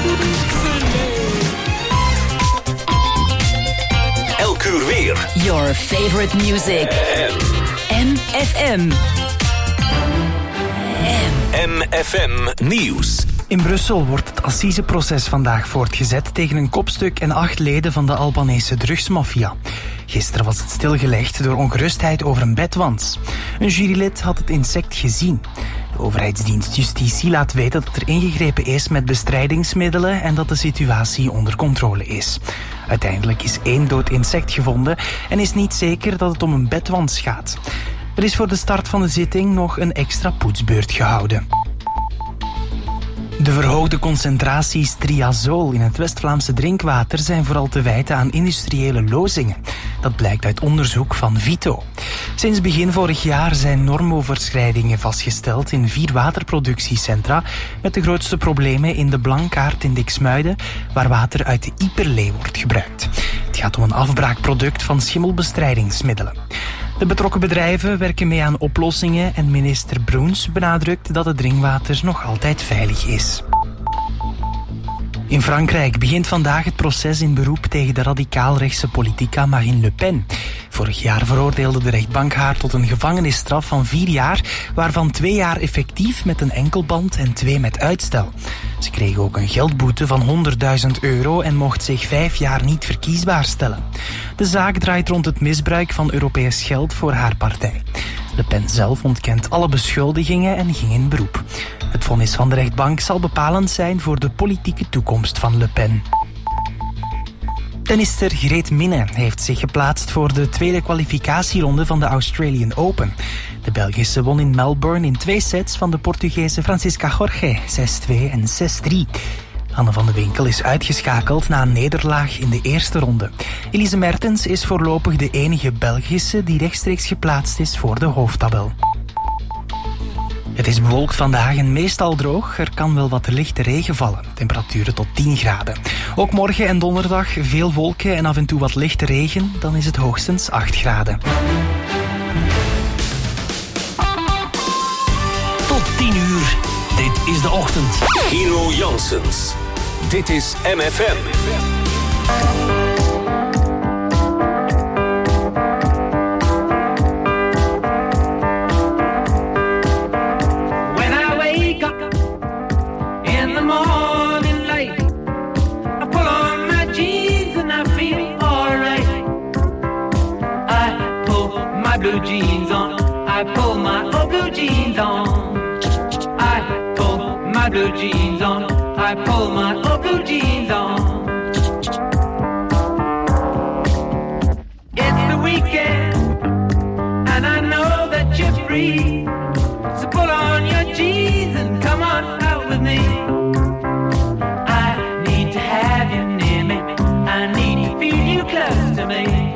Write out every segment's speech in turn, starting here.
Elk uur weer. Your favorite music. MFM. MFM Nieuws. In Brussel wordt het assiseproces vandaag voortgezet tegen een kopstuk en 8 leden van de Albanese drugsmafia. Gisteren was het stilgelegd door ongerustheid over een bedwans. Een jurylid had het insect gezien. De overheidsdienst Justitie laat weten dat er ingegrepen is met bestrijdingsmiddelen en dat de situatie onder controle is. Uiteindelijk is 1 dood insect gevonden en is niet zeker dat het om een bedwans gaat. Er is voor de start van de zitting nog een extra poetsbeurt gehouden. De verhoogde concentraties triazol in het West-Vlaamse drinkwater zijn vooral te wijten aan industriële lozingen. Dat blijkt uit onderzoek van Vito. Sinds begin vorig jaar zijn normoverschrijdingen vastgesteld in 4 waterproductiecentra, met de grootste problemen in de Blankaart in Diksmuiden, waar water uit de Iperlee wordt gebruikt. Het gaat om een afbraakproduct van schimmelbestrijdingsmiddelen. De betrokken bedrijven werken mee aan oplossingen en minister Broens benadrukt dat het drinkwater nog altijd veilig is. In Frankrijk begint vandaag het proces in beroep tegen de radicaal-rechtse politica Marine Le Pen. Vorig jaar veroordeelde de rechtbank haar tot een gevangenisstraf van 4 jaar, waarvan 2 jaar effectief met een enkelband en 2 met uitstel. Ze kreeg ook een geldboete van €100.000 en mocht zich 5 jaar niet verkiesbaar stellen. De zaak draait rond het misbruik van Europees geld voor haar partij. Le Pen zelf ontkent alle beschuldigingen en ging in beroep. Het vonnis van de rechtbank zal bepalend zijn voor de politieke toekomst van Le Pen. Tennister Greet Minne heeft zich geplaatst voor de tweede kwalificatieronde van de Australian Open. De Belgische won in Melbourne in 2 sets van de Portugese Francisca Jorge, 6-2 en 6-3. Anne van de Winkel is uitgeschakeld na een nederlaag in de eerste ronde. Elise Mertens is voorlopig de enige Belgische die rechtstreeks geplaatst is voor de hoofdtabel. Het is bewolkt vandaag en meestal droog. Er kan wel wat lichte regen vallen. Temperaturen tot 10 graden. Ook morgen en donderdag veel wolken en af en toe wat lichte regen. Dan is het hoogstens 8 graden. Tot 10 uur. Dit is de ochtend. Gino Janssens. Dit is MFM. Blue jeans on, I pull my old blue jeans on. I pull my blue jeans on, I pull my old blue jeans on. It's the weekend, and I know that you're free. So pull on your jeans and come on out with me. I need to have you near me, I need to feel you close to me.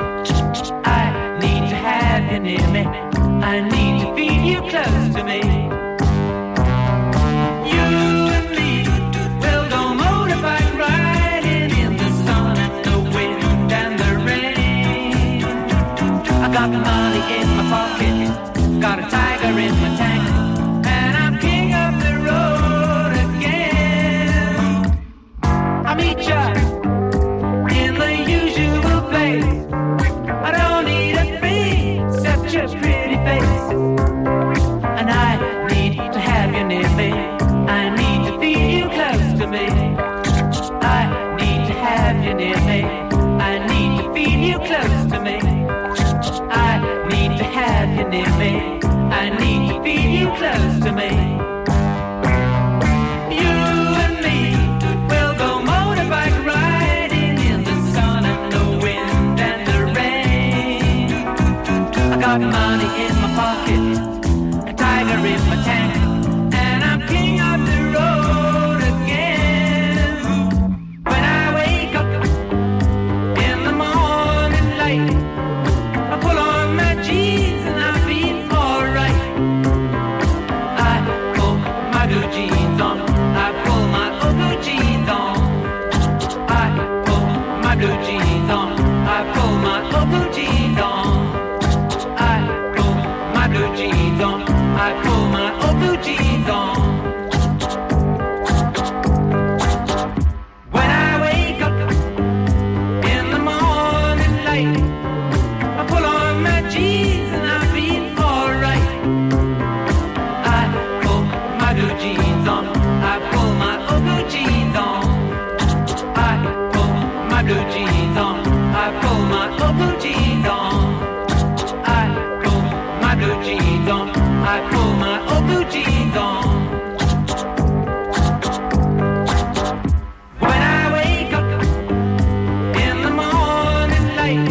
Have you near me, I need to feel you close to me. You and me will go motorbike riding in the sun and the wind and the rain. I got the money in my pocket, got a tiger in my tank, and I'm king of the road again. I meet ya in the usual place. I don't need a such a pretty face, and I need to have you near me. I need to feel you close to me. I need to have you near me. I need to feel you close to me. I need to have you near me. I need to feel you close to me. You and me will go motorbike riding in the sun and the wind and the rain. I got money in my pocket, a tiger in my tank, and I'm king of the road again. When I wake up in the morning light, I pull on my jeans and I feel alright. I pull my blue jeans on, I pull my old blue jeans on. I pull my blue jeans on, I pull my old blue jeans on. I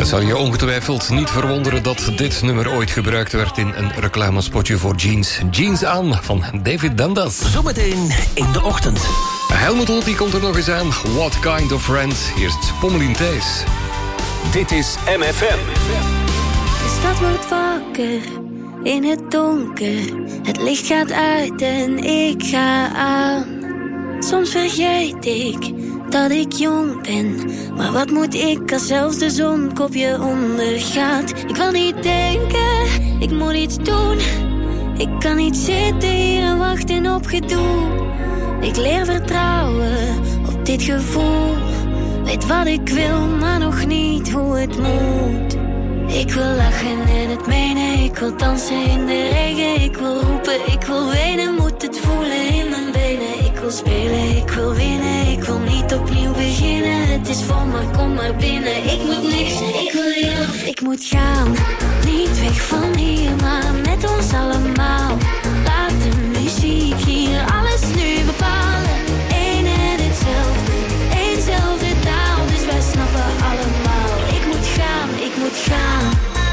Het zal je ongetwijfeld niet verwonderen dat dit nummer ooit gebruikt werd in een reclamespotje voor jeans. Jeans aan van David Dundas. Zometeen in de ochtend. Helmut Lotti komt er nog eens aan. What Kind of Friend? Eerst Pommelien Thijs. Dit is MFM. De stad wordt wakker in het donker. Het licht gaat uit en ik ga aan. Soms vergeet ik dat ik jong ben. Maar wat moet ik als zelfs de zon op je ondergaat? Ik wil niet denken, ik moet iets doen. Ik kan niet zitten hier en wachten op gedoe. Ik leer vertrouwen op dit gevoel. Weet wat ik wil, maar nog niet hoe het moet. Ik wil lachen en het menen. Ik wil dansen in de regen. Ik wil roepen, ik wil wenen. Moet het voelen in mijn benen. Ik wil spelen, ik wil winnen. Ik wil niet opnieuw beginnen. Het is vol, maar kom maar binnen. Ik moet niks, ik wil jou. Ik moet gaan, niet weg van hier, maar met ons allemaal. Laat de muziek hier alles nu bepalen. Eén en hetzelfde, éénzelfde taal. Dus wij snappen allemaal. Ik moet gaan, ik moet gaan.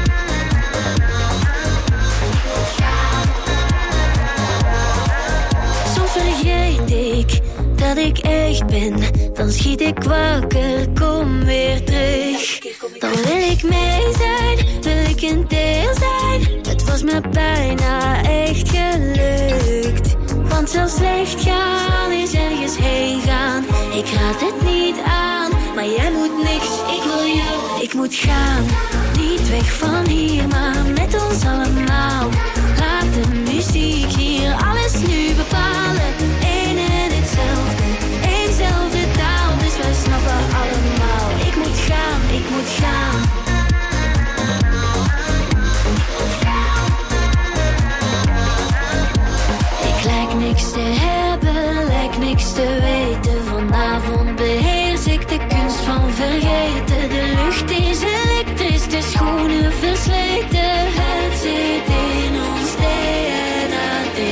Soms vergeet ik dat ik echt ben. Dan schiet ik wakker, kom weer terug. Dan wil ik mee zijn, wil ik een deel zijn. Het was me bijna echt gelukt. Want zelfs slecht gaan is ergens heen gaan. Ik raad het niet aan, maar jij moet niks. Ik wil jou, ik moet gaan. Niet weg van hier, maar met ons allemaal. Laat de muziek hier alles nu bepalen. Eén en hetzelfde, éénzelfde taal. Dus wij snappen allemaal. Ik moet gaan, ik moet gaan. Ik lijk niks te hebben, lijk niks te weten. Vanavond beheers ik de kunst van vergeten. De lucht is elektrisch, de schoenen versleten. Het zit in ons DNA.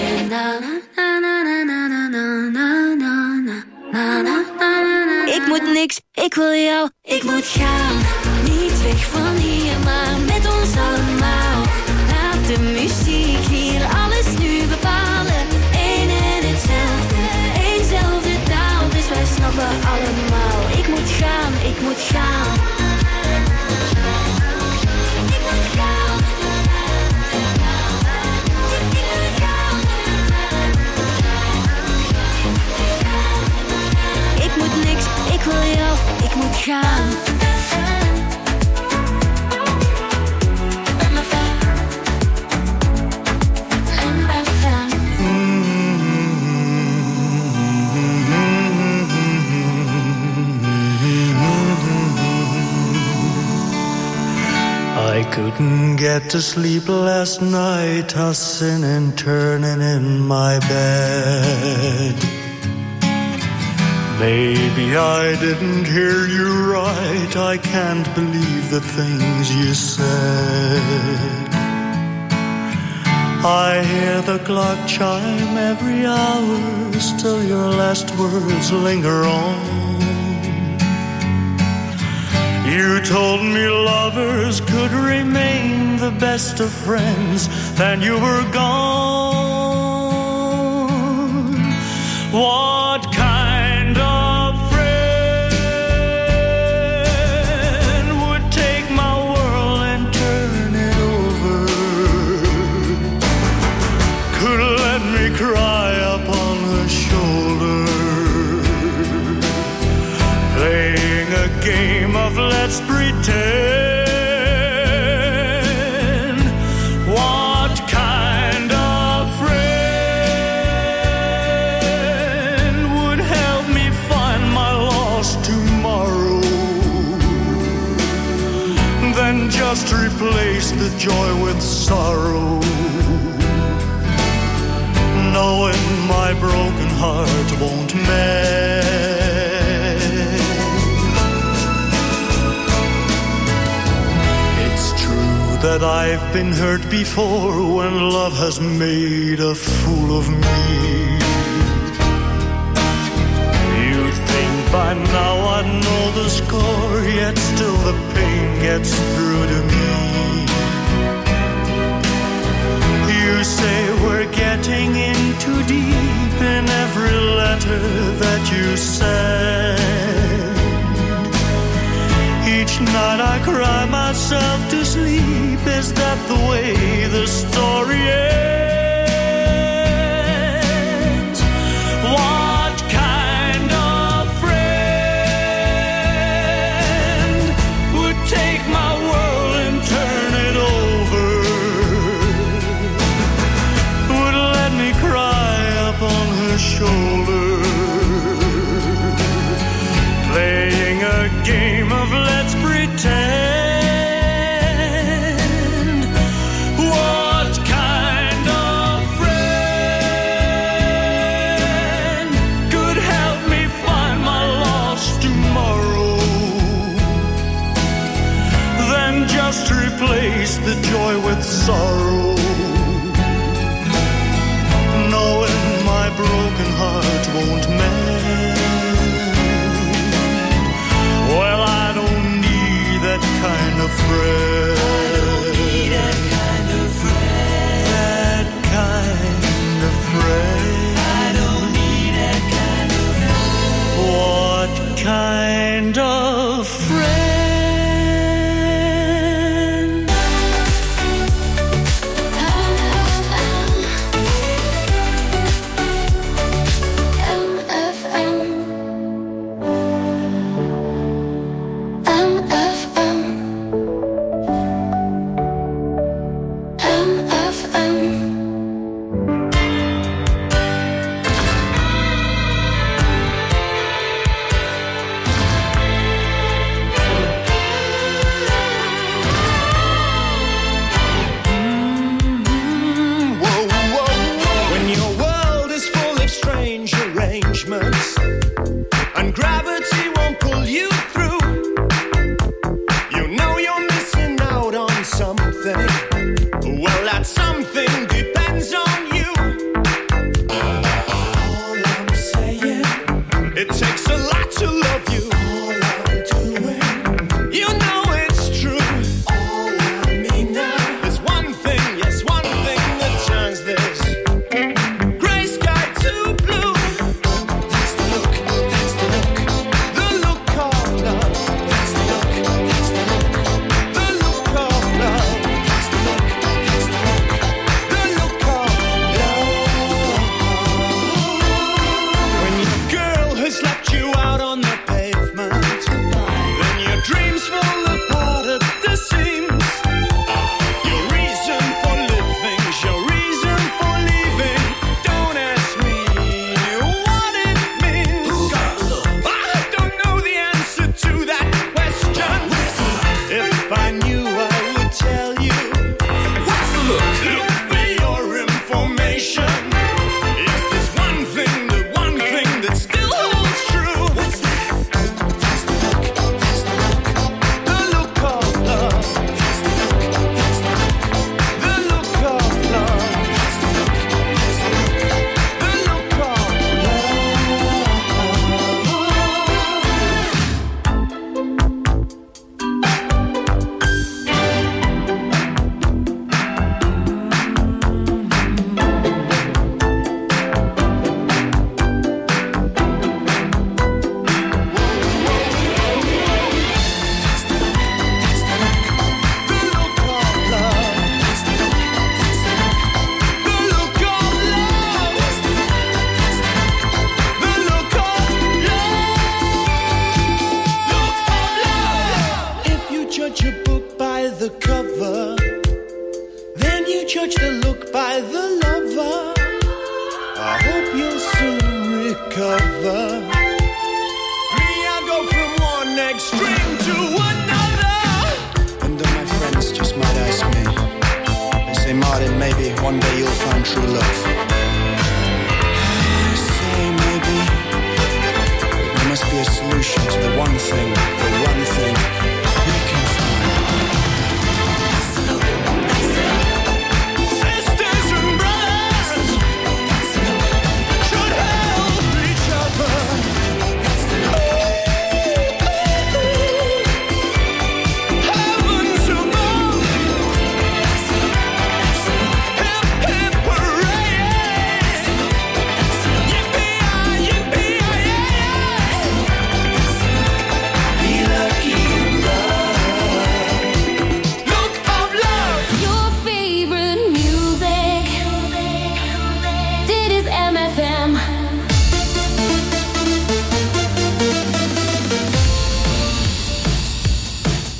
Ik moet niks, ik wil jou, ik moet gaan. Niet weg van hier, maar met ons allemaal. Laat de muziek hier alles nu bepalen. Eén en hetzelfde, éénzelfde taal. Dus wij snappen allemaal. Ik moet gaan, ik moet gaan. Ik moet gaan. Ik moet niks, ik wil jou, ik moet gaan. I couldn't get to sleep last night, tossing and turning in my bed. Maybe I didn't hear you right, I can't believe the things you said. I hear the clock chime every hour, still your last words linger on. You told me lovers could remain the best of friends, then you were gone. What kind of friend would take my world and turn it over? Could let me cry upon her shoulder, playing a game of let's pretend. What kind of friend would help me find my lost tomorrow? Then just replace the joy with sorrow, knowing my broken heart won't mend. That I've been hurt before when love has made a fool of me. You'd think by now I'd know the score, yet still the pain gets through to me. You say we're getting in too deep in every letter that you send. Each night I cry myself to sleep. Is that the way the story ends? What kind of friend would take my world and turn it over? Would let me cry up on her shoulder, playing a game of let's pretend. What kind of friend could help me find my lost tomorrow? Then just replace the joy with sorrow, knowing my broken heart won't mend. Well, I don't need that kind of friend. I don't need that kind of friend. That kind of friend. I don't need that kind of friend. What kind of friend? And gravity won't pull you through. You know you're missing out on something. Well, that something depends on you. All I'm saying, it takes a lot to love you. All I'm doing, you know it's true. All I mean now is one thing, yes, one thing that turns this gray sky to blue.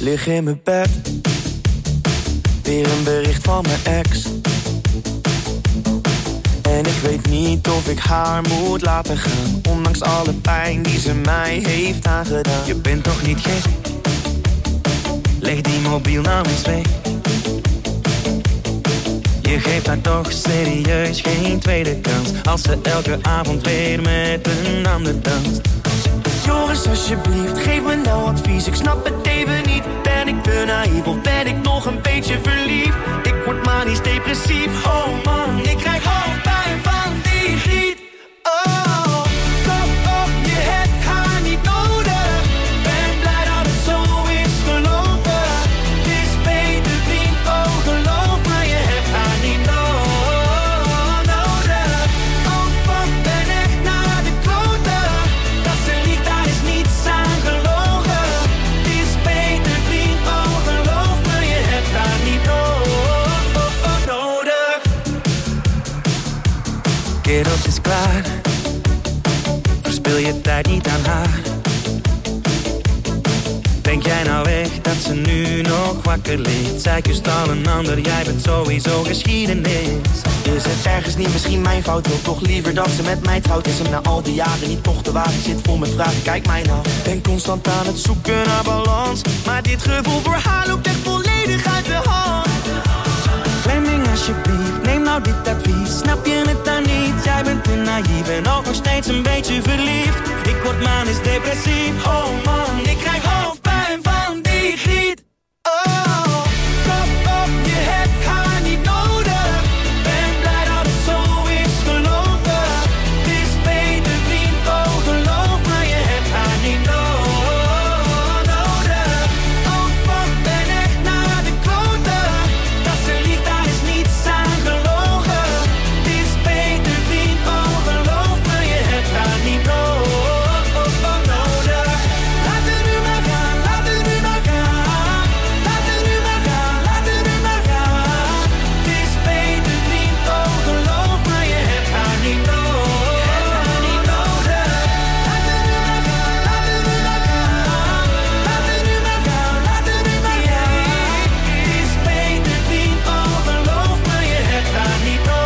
Lig in mijn bed, weer een bericht van mijn ex. En ik weet niet of ik haar moet laten gaan, ondanks alle pijn die ze mij heeft aangedaan. Je bent toch niet gek? Leg die mobiel nou eens weg. Je geeft haar toch serieus geen tweede kans, als ze elke avond weer met een ander danst. Joris, alsjeblieft, geef me nou advies. Ik snap het even niet. Ben ik te naïef of ben ik nog een beetje verliefd? Ik word manisch depressief. Oh man, ik krijg hoofdpijn van die griet. Oh, kom op, je hebt haar niet nodig. Ben blij dat het zo is gelopen. Het is beter vriend, oh geloof me, je hebt haar niet nodig. Oh fuck, ben echt naar de kloten. Dat ze liegt, daar is niets aan gelogen. Het is beter vriend, oh geloof me, je hebt haar niet nodig. Kerels is klaar, verspil je tijd niet aan haar. Denk jij nou echt dat ze nu nog wakker ligt? Zij kust al een ander, jij bent sowieso geschiedenis. Is het ergens niet misschien mijn fout? Wil toch liever dat ze met mij trouwt? Is hem na al die jaren niet toch te wagen? Zit vol met vragen, kijk mij nou. Ben constant aan het zoeken naar balans, maar dit gevoel voor haar loopt echt volledig uit de hand. Fleming, alsjeblieft, neem nou dit advies. Snap je het dan niet? Jij bent te naïef en ook nog steeds een beetje verliefd. Ik word manisch depressief. Oh man, ik krijg hoofdpijn van die griet. Oh, kom op, je hebt haar niet nodig. Ben blij dat het zo is gelopen. Het is beter vriend, oh geloof me, je hebt haar niet nodig. Oh fuck, ben echt naar de kloten. Dat ze liegt, daar is niets aan gelogen. Het is beter vriend, oh geloof me, je hebt haar niet nodig. Laat het nu maar gaan, laat het nu maar gaan. Laat het nu maar gaan, laat het nu maar gaan. Het is beter vriend, oh geloof me, je hebt haar niet nodig. Laat het nu maar gaan, laat het nu maar gaan. Laat het nu maar gaan, laat het nu maar gaan. Het is beter vriend, oh geloof me, je hebt haar niet nodig.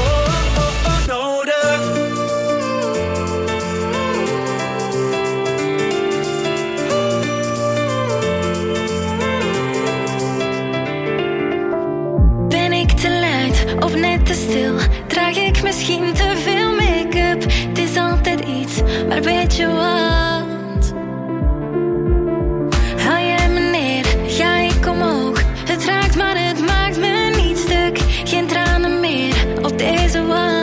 Ben ik te luid of net te stil? Draag ik misschien te veel make-up? Het is altijd iets, maar weet je wat? Haal jij me neer, ga ik omhoog. Het raakt, maar het maakt me niet stuk. Geen tranen meer op deze wang.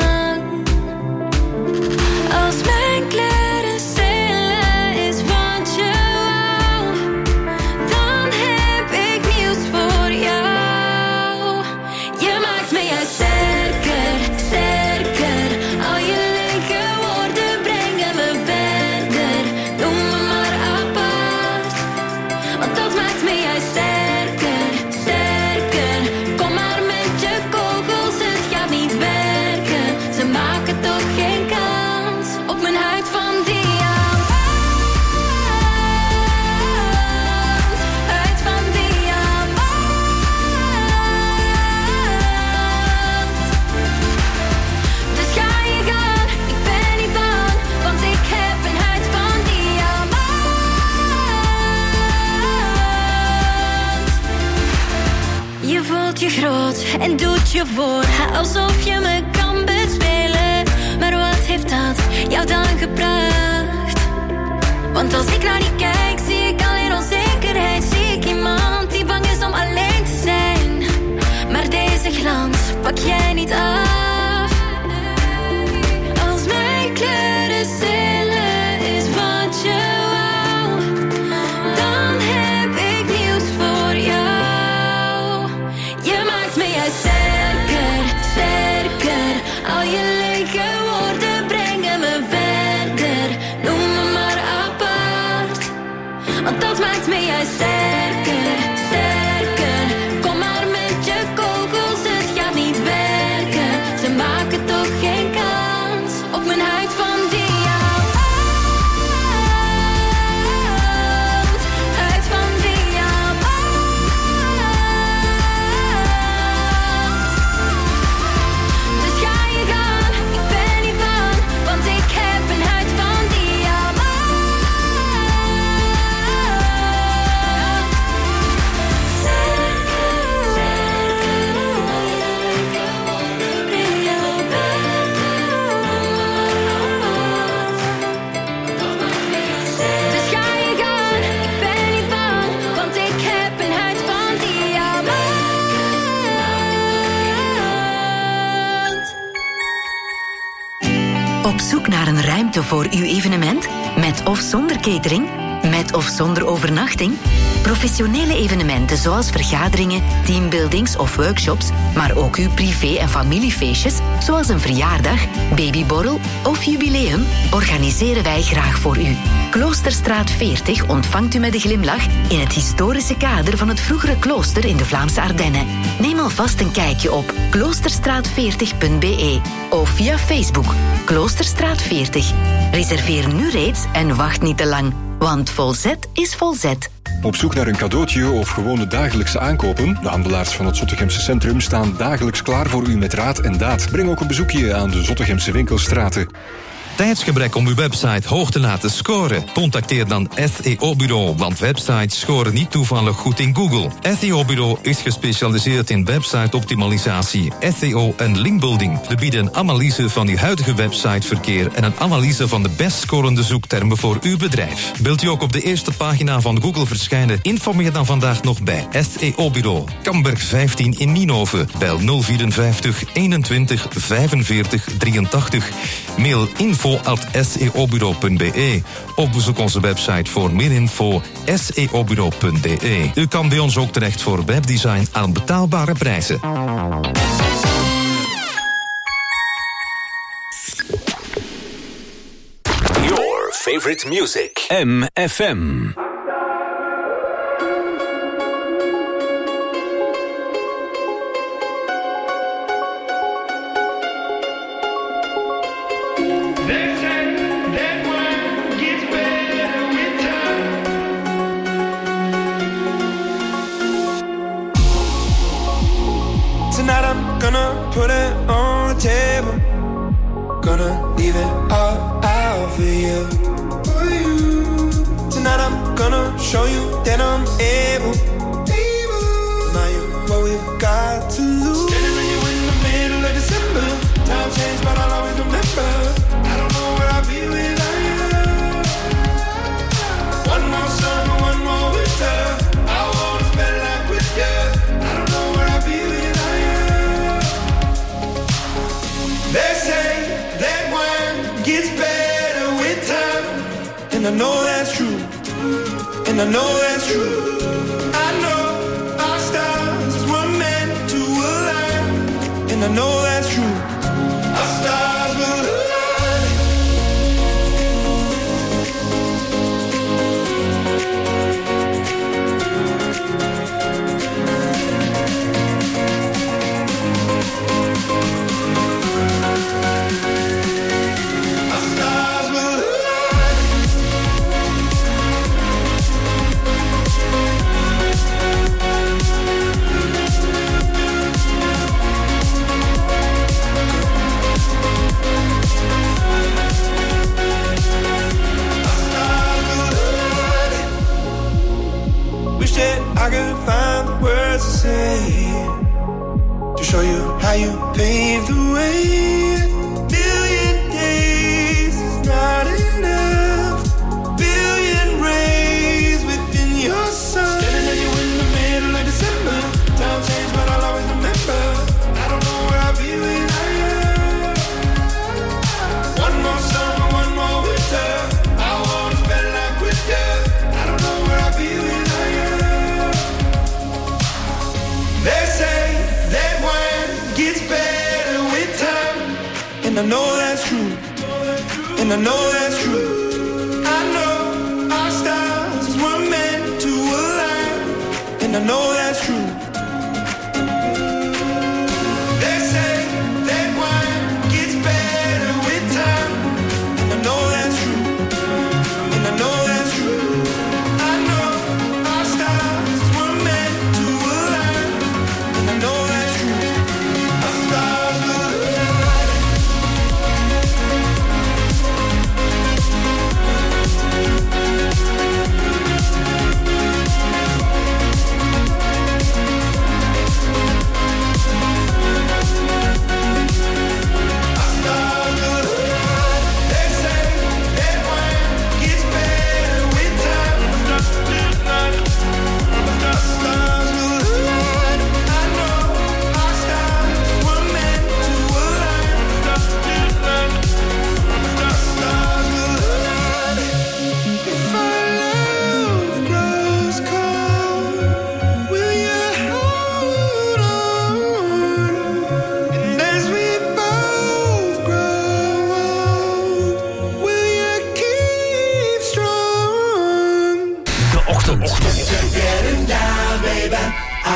Als mijn kleuren stelen is wat je wou, dan heb ik nieuws voor jou. Je maakt me juist sterker, sterker. Al je lege woorden brengen me verder. Noem me maar apart, want dat maakt me juist sterker, sterker. Kom maar met je kogels, het gaat niet werken. Ze maken toch geen kans op mijn huid van diamant. Huid van diamant. Dus ga je gaan, ik ben niet bang, want ik heb een huid van diamant. Je voelt je groot en doet je voor, alsof je me kan bespelen. Maar wat heeft dat jou dan gebracht? Want als ik naar die kijk, zie ik alleen onzekerheid. Zie ik iemand die bang is om alleen te zijn. Maar deze glans pak jij niet af. Als mijn kleuren stelen is wat je wou, dan heb ik nieuws voor jou. Je maakt me juist sterker, sterker. Al je lege woorden brengen me verder. Noem me maar apart, want dat maakt me juist sterker, sterker. Kom maar met je kogels, het gaat niet werken. Ze maken toch geen kans op mijn huid van diamant. Huid van diamant. zoek naar een ruimte voor uw evenement? Met of zonder catering? Met of zonder overnachting? Professionele evenementen zoals vergaderingen, teambuildings of workshops, maar ook uw privé- en familiefeestjes, zoals een verjaardag, babyborrel of jubileum, organiseren wij graag voor u. Kloosterstraat 40 ontvangt u met een glimlach in het historische kader van het vroegere klooster in de Vlaamse Ardennen. Neem alvast een kijkje op kloosterstraat40.be of via Facebook Kloosterstraat 40. Reserveer nu reeds en wacht niet te lang, want Volzet is Volzet. Op zoek naar een cadeautje of gewone dagelijkse aankopen? De handelaars van het Zottegemse centrum staan dagelijks klaar voor u met raad en daad. Breng ook een bezoekje aan de Zottegemse winkelstraten. Tijdsgebrek om uw website hoog te laten scoren? Contacteer dan SEO-bureau, want websites scoren niet toevallig goed in Google. SEO-bureau is gespecialiseerd in website-optimalisatie, SEO en linkbuilding. We bieden een analyse van uw huidige websiteverkeer en een analyse van de best scorende zoektermen voor uw bedrijf. Wilt u ook op de eerste pagina van Google verschijnen? Informeer dan vandaag nog bij SEO-bureau. Kamberg 15 in Nienhoven. Bel 054 21 45 83. Mail info@seobureau.be of bezoek onze website voor meer info seobureau.be. U kan bij ons ook terecht voor webdesign aan betaalbare prijzen. Your favorite music. MFM. Tonight I'm gonna put it on the table. Gonna leave it all out for you. Tonight I'm gonna show you that I'm able. Now you're what we've got to lose. Standing with you in the middle of December. Time changed, but I'll always remember. I don't know where I'll be without you. One more summer, one more winter. I wanna spend life with you. I don't know where I'll be without you. They say that wine gets better with time, and I know that's true, and I know that's true. I know our stars were meant to align, and I know that's true. Our stars will align. Wish that I could find the words to say, to show you how you paved the way. Billion days is not enough. Billion rays within your sun. Standing at you in the middle of December. Time changed, but I'll always remember. I don't know where I'll be without you. One more summer, one more winter. I wanna spend life with you. I don't know where I'll be without you. They say that wine gets better with time, and I know that's true, and I know that's true. I know our stars were meant to align, and I know that's true. They say that wine gets better with time, and I know that's true, and I know that's true. I know our stars were meant to align, and I know that's true. Our stars will align.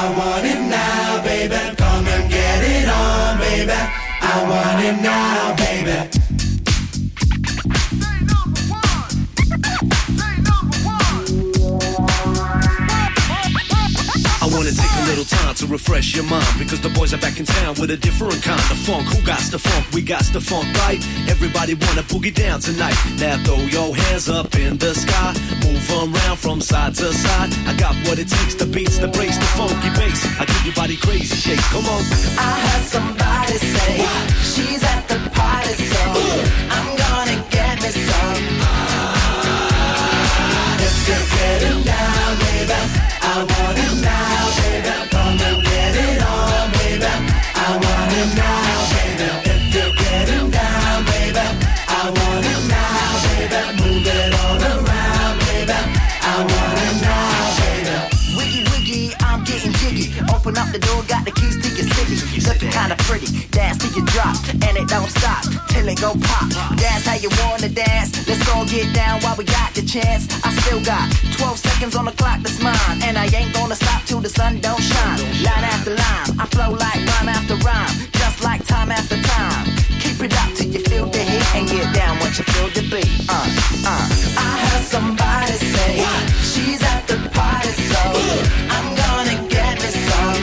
I want it now, baby. Come and get it on, baby. I want it now, baby. I wanna take a little time to refresh your mind, because the boys are back in town with a different kind of funk. Who got the funk? We got the funk, right? Everybody wanna boogie down tonight. Now throw your hands up in the sky, move around from side to side. I got what it takes, the beats, the breaks, the funky bass. I give your body crazy shakes. Come on. I heard somebody say she's at the party, so I'm gonna get me some. If you're getting down, baby, I want it now, baby. Come and get it on, baby. I want it now, baby. If you're getting down, baby, I want it now, baby. Move it all around, baby. I want it now, baby. Wiggy, wiggy, I'm getting jiggy. Open up the door, got the keys to your city. Looking kinda pretty, dance till you drop. And it don't stop, till it go pop. Dance how you wanna dance. Let's all get down while we got the chance. I still got 12 seconds on the clock that's mine. And I ain't gonna stop till the sun don't shine. Line after line, I flow like rhyme after rhyme. Just like time after time. Keep it up till you feel the heat. And get down once you feel the beat. I heard somebody say she's at the party, so I'm gonna get me some.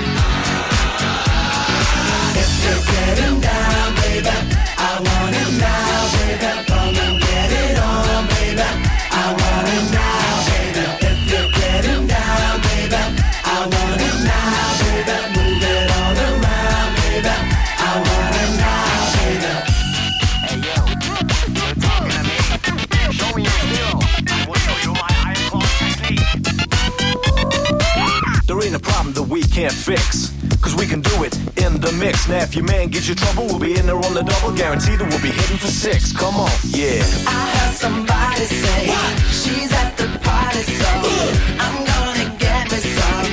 If you're getting down, baby, I want it now, baby. Come and get it on, baby. I want it now, baby. If you're getting down, baby, I want it now, baby. Move it all around, baby. I want it now, baby. Hey yo, you're talking to me. Show me your skill. I will show you my iron claw technique. There ain't a problem that we can't fix, cause we can do it in the mix. Now if your man gives you trouble, we'll be in there on the double. Guaranteed that we'll be hitting for 6. Come on, yeah. I heard somebody say she's at the party, so I'm gonna get me some.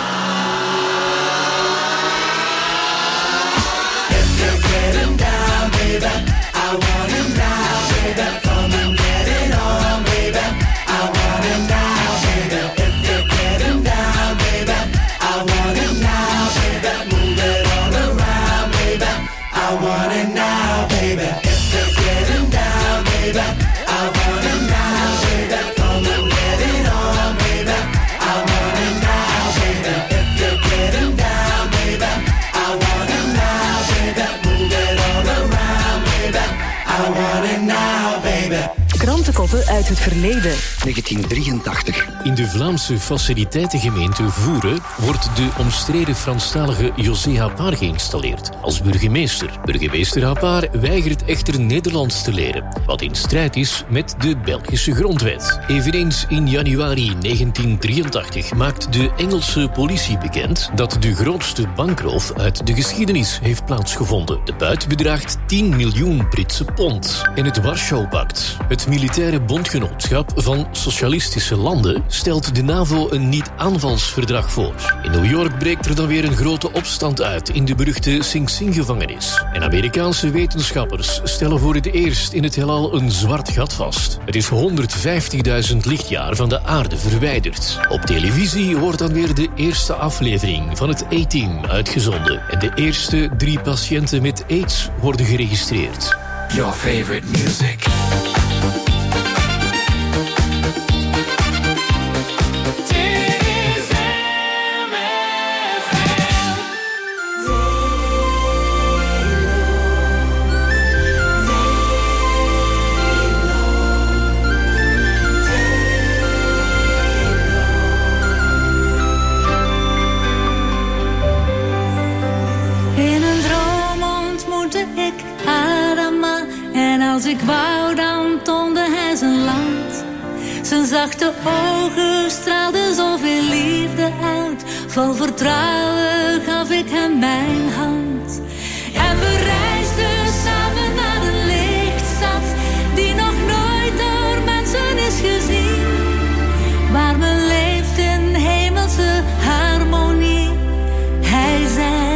If you're getting down, baby, I want it now, baby. Come and get it on, baby. I want it now, baby. If you're getting down, baby, I want it now, baby. Move it all around, baby. I want it now, baby. If you're getting down, baby, I want it now, baby. Come and get it on, baby. I want it now, baby. If you're getting down, baby, I want it now, baby. Move it all around, baby. I want it now, baby. Krantenkoppen uit het verleden. 1983. In de Vlaamse faciliteitengemeente Voeren wordt de omstreden Franstalige José Hapar geïnstalleerd als burgemeester. Burgemeester Hapar weigert echter Nederlands te leren, wat in strijd is met de Belgische grondwet. Eveneens in januari 1983 maakt de Engelse politie bekend dat de grootste bankroof uit de geschiedenis heeft plaatsgevonden. De buit bedraagt 10 miljoen Britse pond. En het Warschau-pact, het militaire bondgenootschap van socialistische landen, stelt de NAVO een niet-aanvalsverdrag voor. In New York breekt er dan weer een grote opstand uit in de beruchte Sing Sing-gevangenis. En Amerikaanse wetenschappers stellen voor het eerst in het heelal een zwart gat vast. Het is 150.000 lichtjaar van de aarde verwijderd. Op televisie wordt dan weer de eerste aflevering van het A-Team uitgezonden. En de eerste 3 patiënten met AIDS worden geregistreerd. Your favorite music. In een droom ontmoette ik Adama. En als ik wou, dan toonde hij zijn land. Zijn zachte ogen straalden zoveel liefde uit. Vol vertrouwen gaf ik hem mijn hand. En we reisden samen naar de lichtstad, die nog nooit door mensen is gezien. Waar men leeft in hemelse harmonie. Hij zei: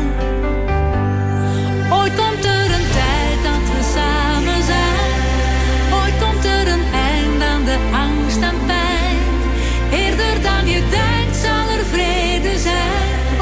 ooit komt er een tijd dat we samen zijn. Ooit komt er een eind aan de angst en pijn. Eerder dan je denkt zal er vrede zijn.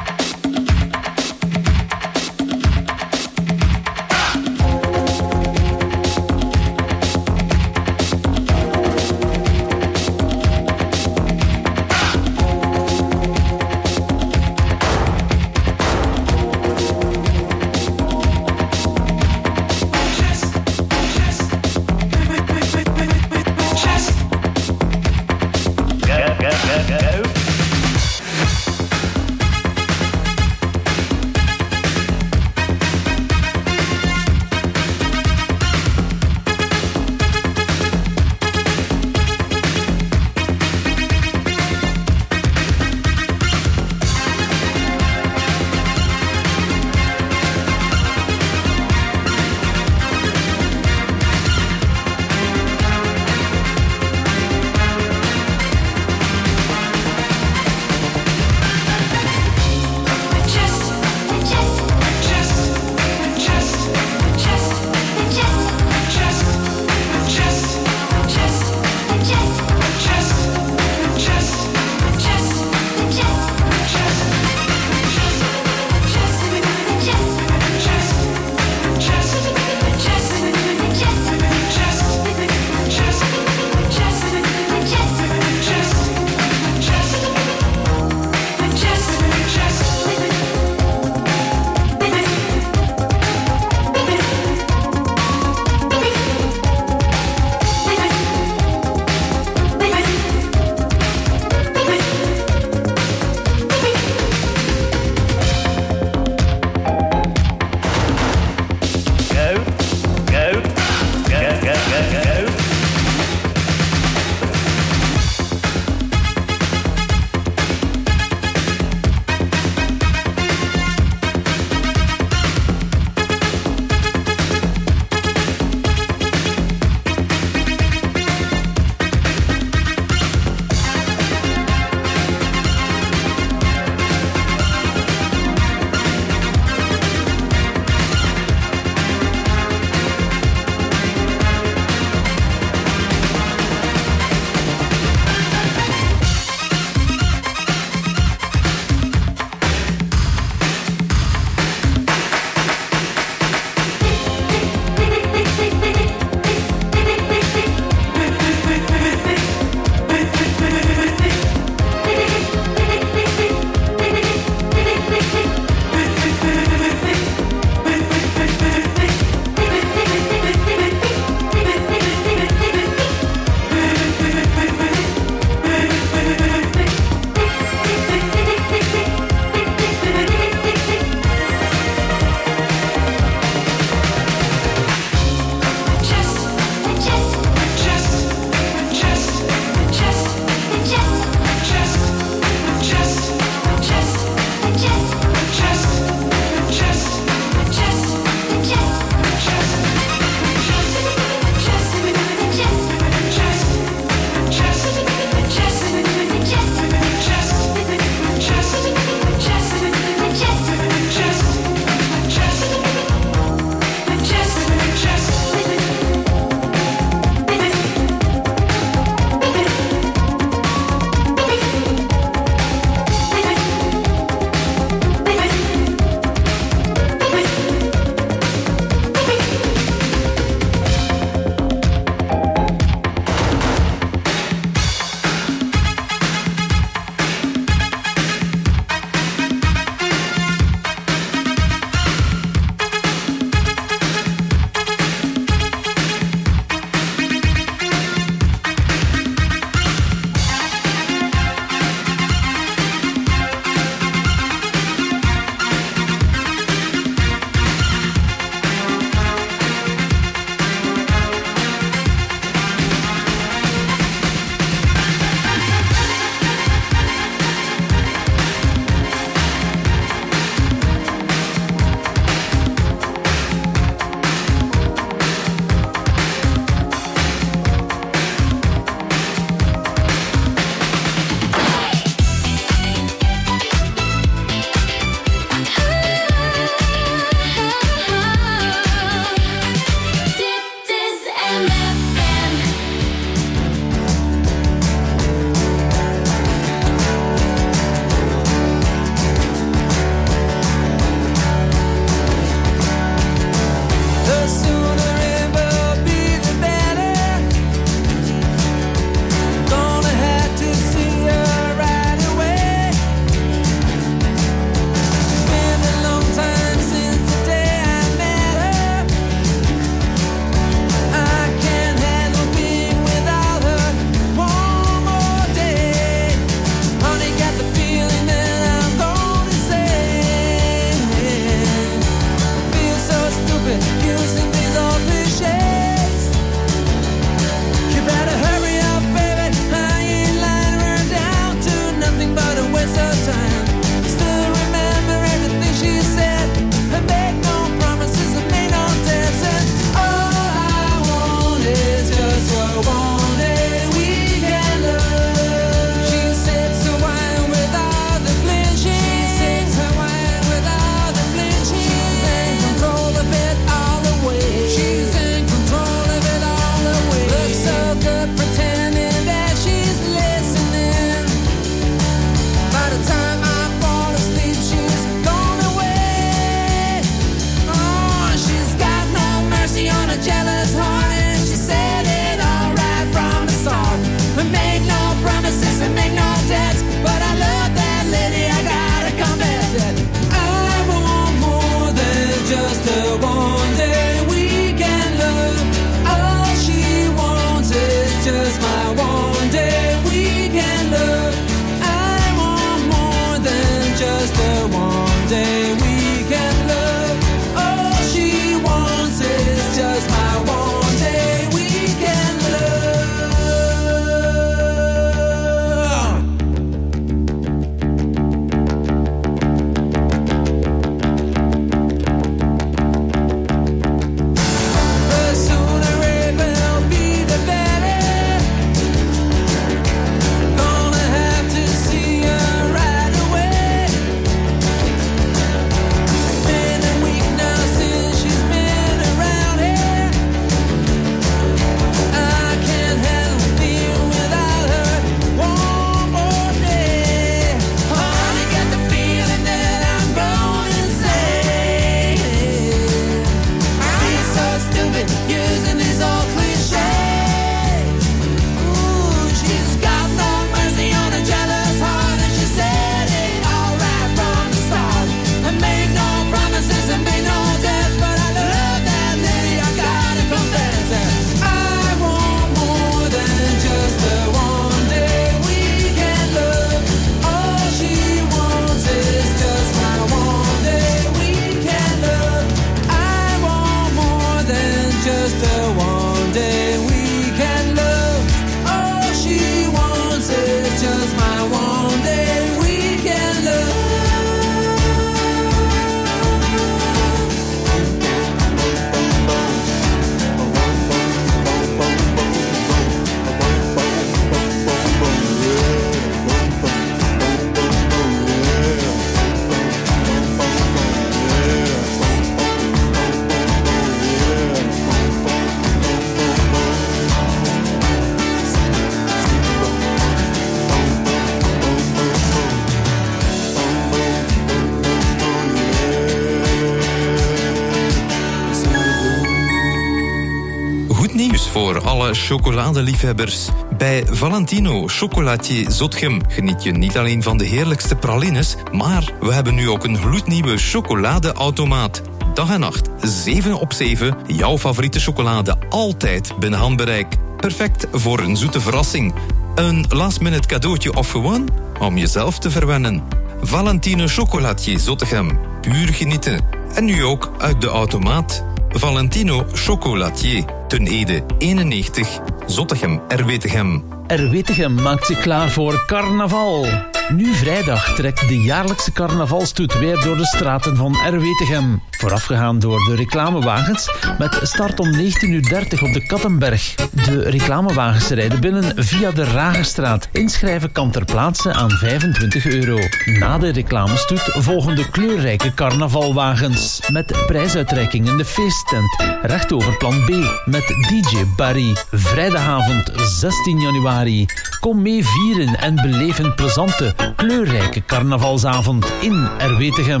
Goed nieuws voor alle chocoladeliefhebbers. Bij Valentino Chocolatier Zotgem geniet je niet alleen van de heerlijkste pralines, maar we hebben nu ook een gloednieuwe chocoladeautomaat. Dag en nacht, 7 op 7, jouw favoriete chocolade altijd binnen handbereik. Perfect voor een zoete verrassing. Een last-minute cadeautje of gewoon om jezelf te verwennen. Valentino Chocolatier Zottegem, puur genieten. En nu ook uit de automaat. Valentino Chocolatier, Ten Ede 91, Zottegem, RWTGem. RWTGem maakt zich klaar voor carnaval. Nu vrijdag trekt de jaarlijkse carnavalstoet weer door de straten van RWTGem. Voorafgegaan door de reclamewagens met start om 19:30 op de Kattenberg. De reclamewagens rijden binnen via de Ragerstraat. Inschrijven kan ter plaatse aan €25. Na de reclamestoet volgen de kleurrijke carnavalwagens. Met prijsuitreiking in de feesttent. Recht over plan B met DJ Barry. Vrijdagavond 16 januari. Kom mee vieren en beleef een plezante, kleurrijke carnavalsavond in RWTGem.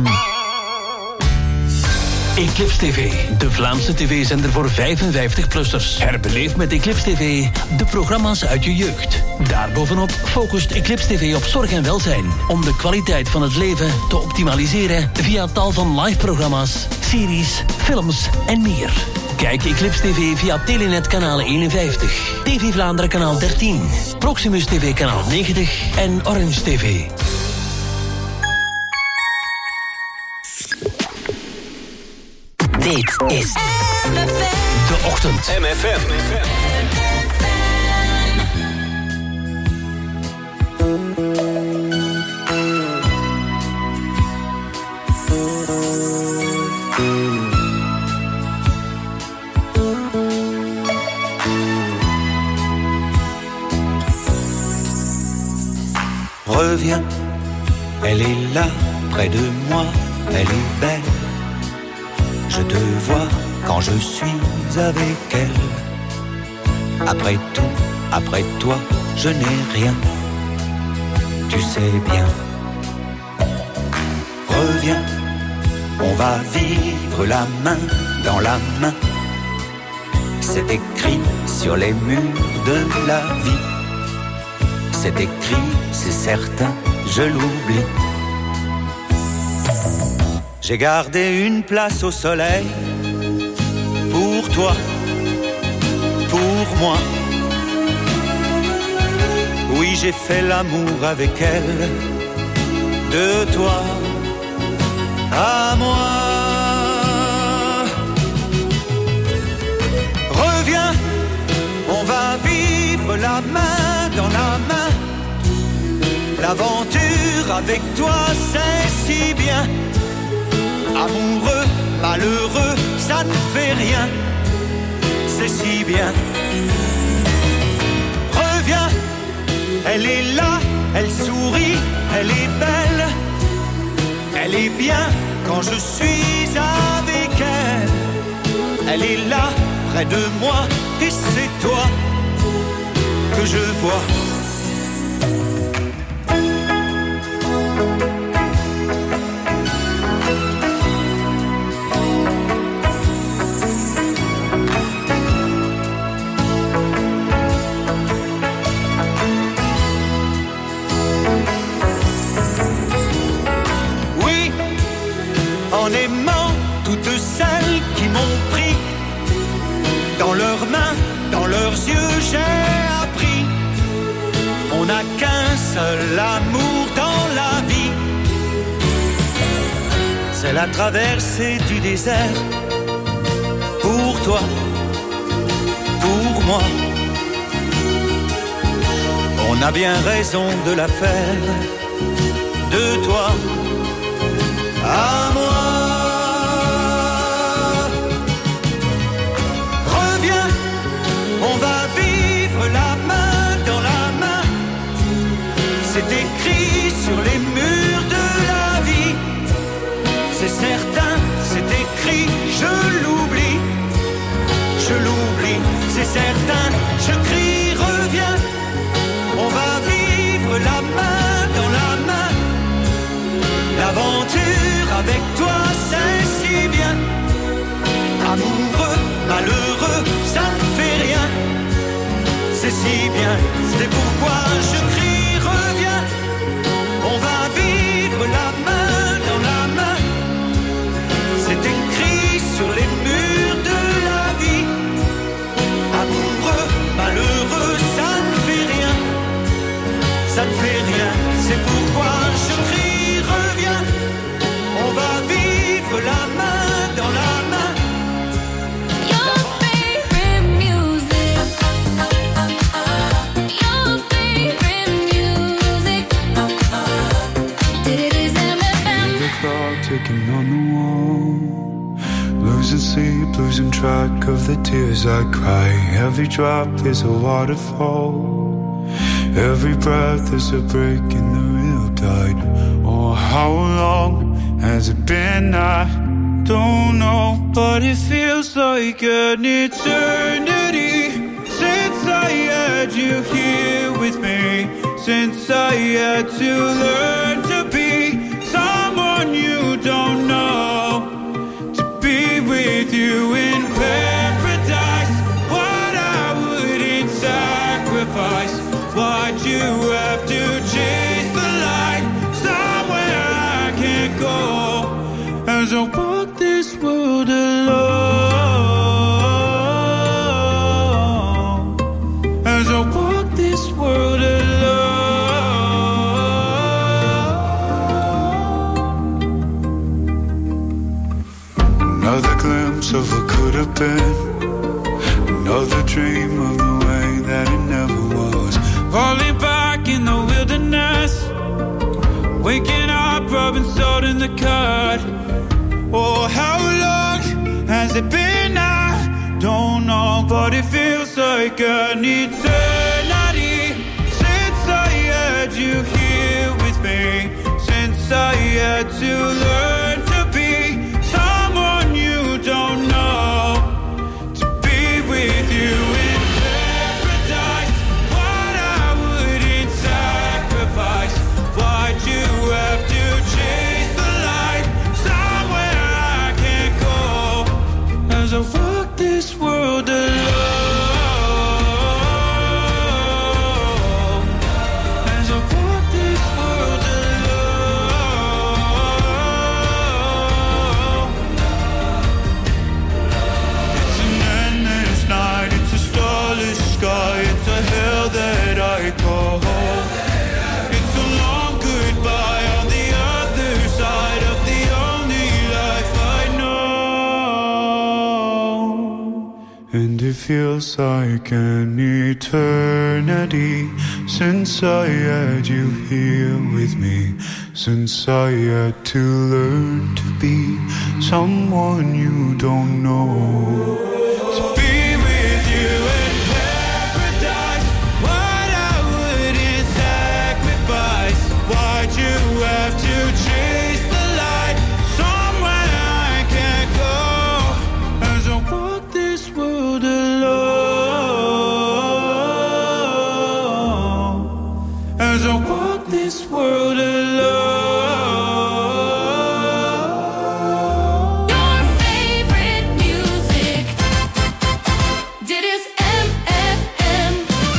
Eclipse TV, de Vlaamse tv-zender voor 55-plussers. Herbeleef met Eclipse TV de programma's uit je jeugd. Daarbovenop focust Eclipse TV op zorg en welzijn. Om de kwaliteit van het leven te optimaliseren via tal van live-programma's, series, films en meer. Kijk Eclipse TV via Telenet kanaal 51, TV Vlaanderen kanaal 13, Proximus TV kanaal 90 en Orange TV. Dit is De Ochtend. MFM. Reviens, elle est là, près de moi, elle est belle. Je te vois quand je suis avec elle. Après tout, après toi, je n'ai rien. Tu sais bien. Reviens, on va vivre la main dans la main. C'est écrit sur les murs de la vie. C'est écrit, c'est certain, je l'oublie. J'ai gardé une place au soleil pour toi, pour moi. Oui, j'ai fait l'amour avec elle, de toi à moi. Reviens, on va vivre la main dans la main. L'aventure avec toi, c'est si bien. Amoureux, malheureux, ça ne fait rien. C'est si bien. Reviens, elle est là, elle sourit, elle est belle. Elle est bien quand je suis avec elle. Elle est là, près de moi, et c'est toi que je vois. En aimant toutes celles qui m'ont pris dans leurs mains, dans leurs yeux, j'ai appris. On n'a qu'un seul amour dans la vie. C'est la traversée du désert. Pour toi, pour moi. On a bien raison de la faire. De toi à moi. Reviens, on va vivre la main dans la main. C'est écrit sur les murs de la vie. C'est certain, c'est écrit, je l'oublie. Je l'oublie, c'est certain, je crie, reviens. On va vivre la main dans la main. L'aventure avec toi, c'est si bien. Amoureux, malheureux, ça ne fait rien. track of the tears I cry. Every drop is a waterfall. Every breath is a break in the real tide. Oh, how long has it been? I don't know, but it feels like an eternity since I had you here with me. Since I had to learn to be someone you don't know, to be with you in paradise. What I wouldn't sacrifice. Why'd you have to chase the light somewhere I can't go? As I walk this world alone, as I walk this world alone. Another glimpse of what could have been, another dream of the way that it never was. Falling back in the wilderness, waking up, rubbing salt in the cut. Oh, how long has it been? I don't know, but it feels like an eternity since I had you here with me. Since I had to learn to be someone you don't know, to be with you in paradise. What I wouldn't sacrifice. Why'd you have to chase the light somewhere I can't go? As I walk this world alone, as I walk this world alone. It's an endless night, it's a starless sky, it's a hell that I call home. It's a long goodbye on the other side of the only life I know. And it feels like an eternity since I had you here with me. Since I had to learn to be someone you don't know. To be with you in paradise. What I wouldn't sacrifice. Why'd you have to chase the light somewhere I can't go? As I walk this world alone, as I walk this world alone. Your favorite music. Dit is MFM.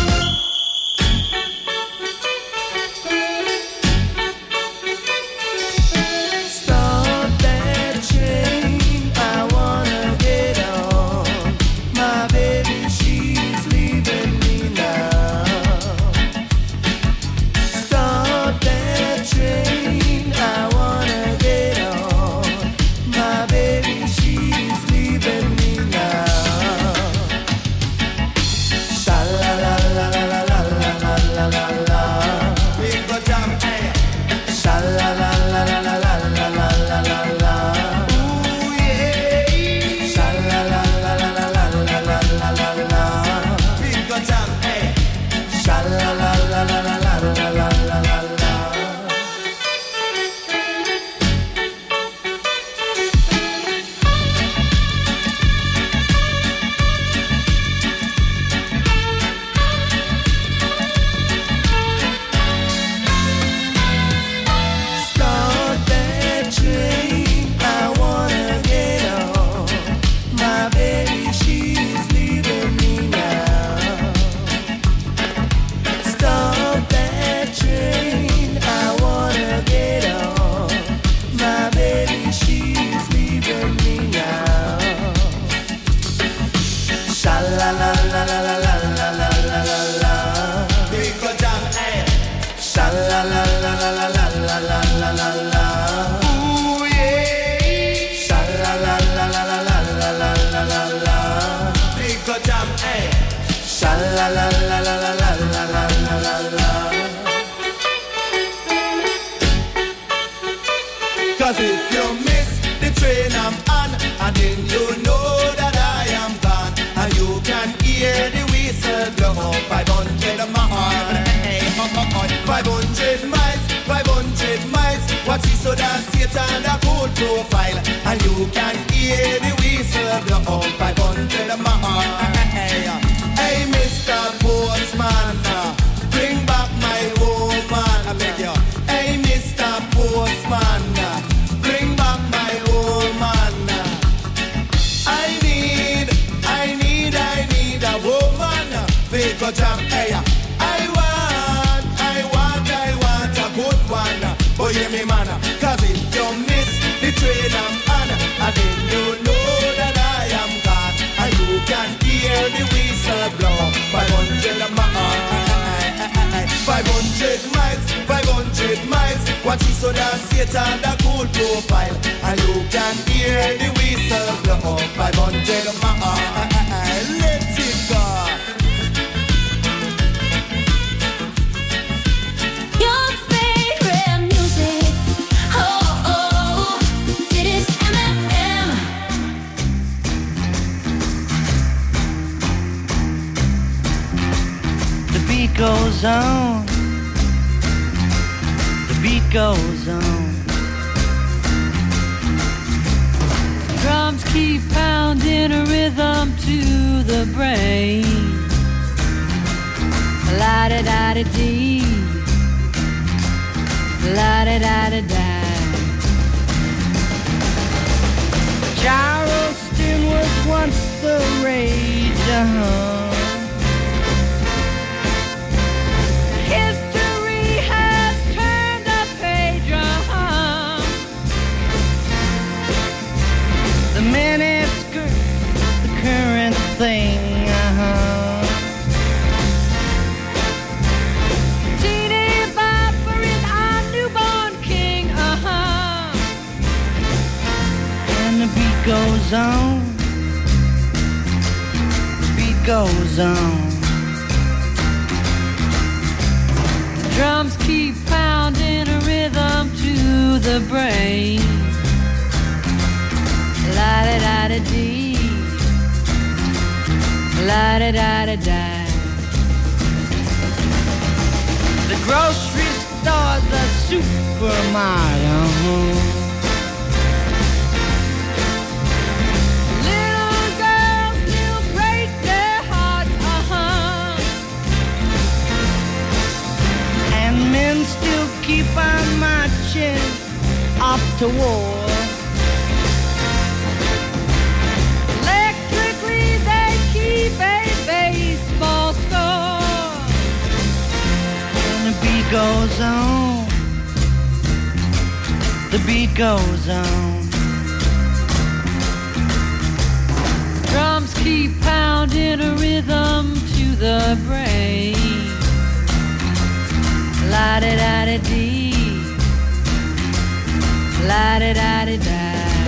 Stop that train, I wanna get on. My baby, she's leaving me now. Stop that train, I wanna get on. My baby, she's leaving me now. Sha la la la la la la la la la la. Big go jam, hey. Sha la la la la la la la la la la la. Ooh yeah. Sha la la la la la la la la la la la. Big go jam, hey. Sha la la la la la la la la la la la. Start that train, I wanna get on. My baby, she's leaving me now. Stop that train, I wanna get on. My baby, she's leaving me now. Sha la la la la la la la la la la la. Big go jam, hey. Sha la la la la la la la la la la la. Ooh yeah. Sha la la la la la la la la la la la. Big go jam, hey. Sha la la la la la la la la la la la. 'Cause if you miss the train I'm on, and then you know that I am 500 miles. 500 miles, 500 miles. Watch it so that Satan a good profile, and you can hear the whistle blow. 500 miles. Hey, Mr. Postman, bring back my woman. I beg you. Hey, Mr. Postman, bring back my woman. I need a woman. Fake a jam, hey. I want a good one. Oh, hear me, man. Cause if you miss the train I'm on, and then you know that I am gone, and you can hear the whistle blow. 500 miles, 500 miles, 500 miles. Watch it so that Satan a cool profile, and you can hear the whistle blow. 500 miles, let it go. Your favorite music, oh, dit is MFM. The beat goes on. The beat goes on. Drums keep pounding a rhythm to the brain. La-da-da-da-dee, la-da-da-da-da. Charleston was once the rage, History has turned a page, The miniskirt, the current thing, Teeny Bopper is our newborn king, And the beat goes on. The beat goes on. Drums keep pounding a rhythm to the brain. La-da-da-da-dee, la-da-da-da-da. The grocery store's a supermarket. Little girls still break their hearts, And men still keep on marching off to war. Electrically they keep a baseball score. And the beat goes on. The beat goes on. Drums keep pounding a rhythm to the brain. La-da-da-da-dee, la-da-da-da-da.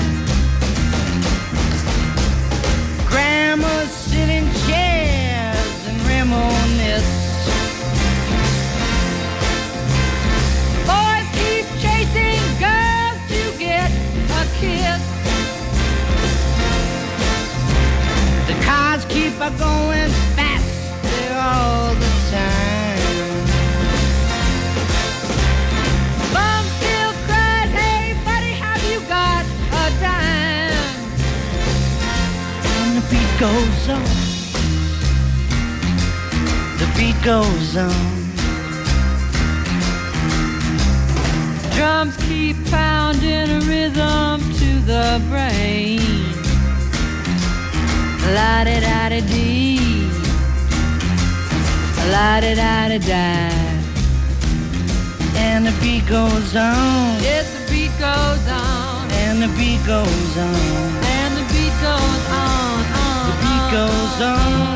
Grandmas sit in chairs and reminisce. Boys keep chasing girls to get a kiss. The cars keep a going faster all the time. Mom still cries, hey buddy, have you got a dime? And the beat goes on. The beat goes on. Drums keep pounding a rhythm to the brain. La-da-da-da-dee, la-da-da-da-da. And the beat goes on. Yes, the beat goes on. And the beat goes on. And the beat goes on. The beat goes on.